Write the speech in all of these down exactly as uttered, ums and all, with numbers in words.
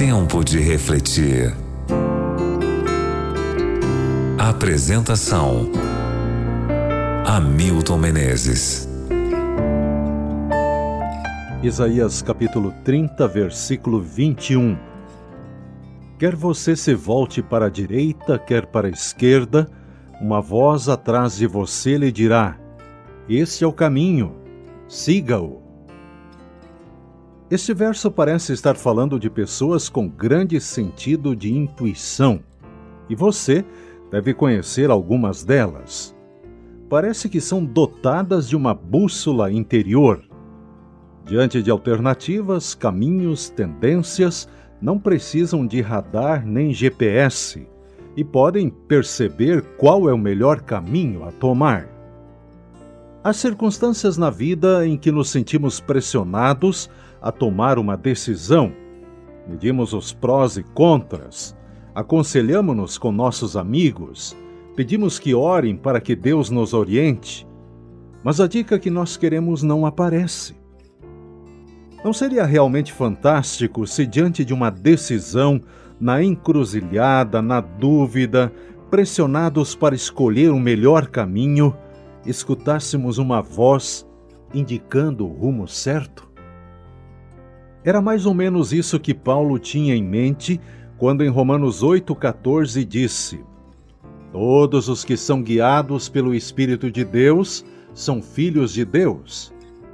Tempo de refletir. Apresentação: Hamilton Menezes. Isaías capítulo trinta, versículo vinte e um. Quer você se volte para a direita, quer para a esquerda, uma voz atrás de você lhe dirá: este é o caminho, siga-o. Este verso parece estar falando de pessoas com grande sentido de intuição, e você deve conhecer algumas delas. Parece que são dotadas de uma bússola interior. Diante de alternativas, caminhos, tendências, não precisam de radar nem G P S e podem perceber qual é o melhor caminho a tomar. Há circunstâncias na vida em que nos sentimos pressionados a tomar uma decisão. Medimos os prós e contras, aconselhamo-nos com nossos amigos, pedimos que orem para que Deus nos oriente, mas a dica que nós queremos não aparece. Não seria realmente fantástico se, diante de uma decisão, na encruzilhada, na dúvida, pressionados para escolher o melhor caminho, escutássemos uma voz indicando o rumo certo? Era mais ou menos isso que Paulo tinha em mente quando em Romanos oito, quatorze disse: todos os que são guiados pelo Espírito de Deus são filhos de Deus.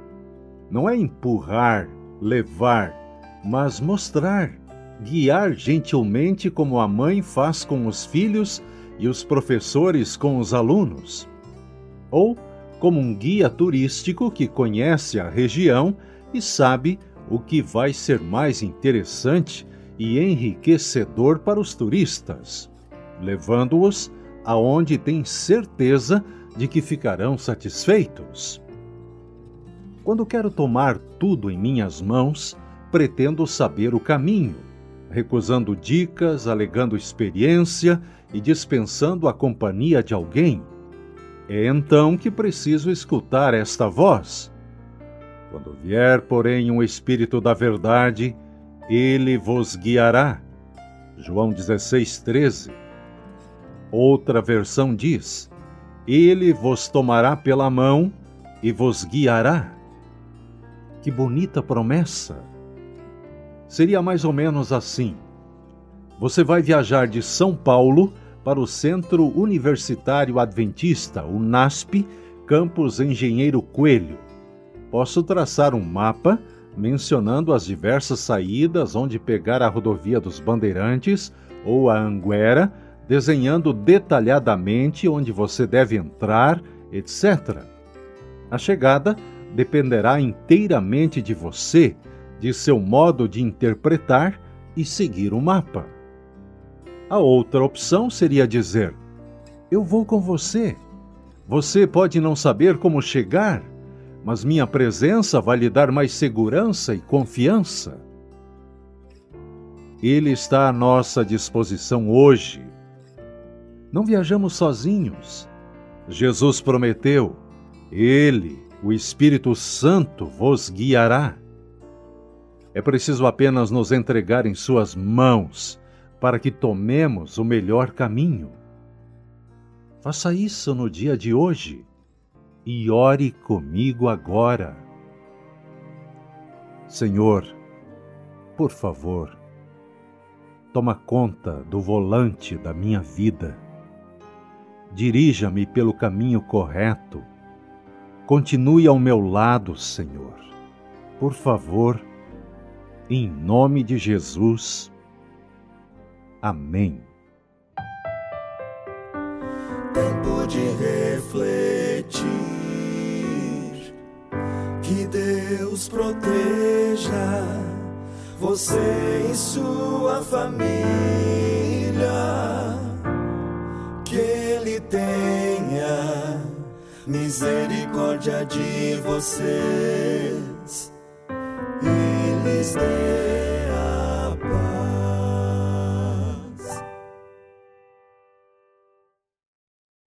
Não é empurrar, levar, mas mostrar, guiar gentilmente como a mãe faz com os filhos e os professores com os alunos. Ou como um guia turístico que conhece a região e sabe o que vai ser mais interessante e enriquecedor para os turistas, levando-os aonde tem certeza de que ficarão satisfeitos. Quando quero tomar tudo em minhas mãos, pretendo saber o caminho, recusando dicas, alegando experiência e dispensando a companhia de alguém. É então que preciso escutar esta voz. Quando vier, porém, um Espírito da verdade, ele vos guiará. João dezesseis, treze. Outra versão diz: ele vos tomará pela mão e vos guiará. Que bonita promessa! Seria mais ou menos assim. Você vai viajar de São Paulo para o Centro Universitário Adventista, o NASP, Campus Engenheiro Coelho. Posso traçar um mapa mencionando as diversas saídas onde pegar a rodovia dos Bandeirantes ou a Anguera, desenhando detalhadamente onde você deve entrar, etcétera. A chegada dependerá inteiramente de você, de seu modo de interpretar e seguir o mapa. A outra opção seria dizer: eu vou com você. Você pode não saber como chegar, mas minha presença vai lhe dar mais segurança e confiança. Ele está à nossa disposição hoje. Não viajamos sozinhos. Jesus prometeu: Ele, o Espírito Santo, vos guiará. É preciso apenas nos entregar em suas mãos para que tomemos o melhor caminho. Faça isso no dia de hoje e ore comigo agora. Senhor, por favor, toma conta do volante da minha vida. Dirija-me pelo caminho correto. Continue ao meu lado, Senhor. Por favor, em nome de Jesus. Amém. Tempo de refletir. Que Deus proteja você e sua família. Que Ele tenha misericórdia de vocês e lhes dê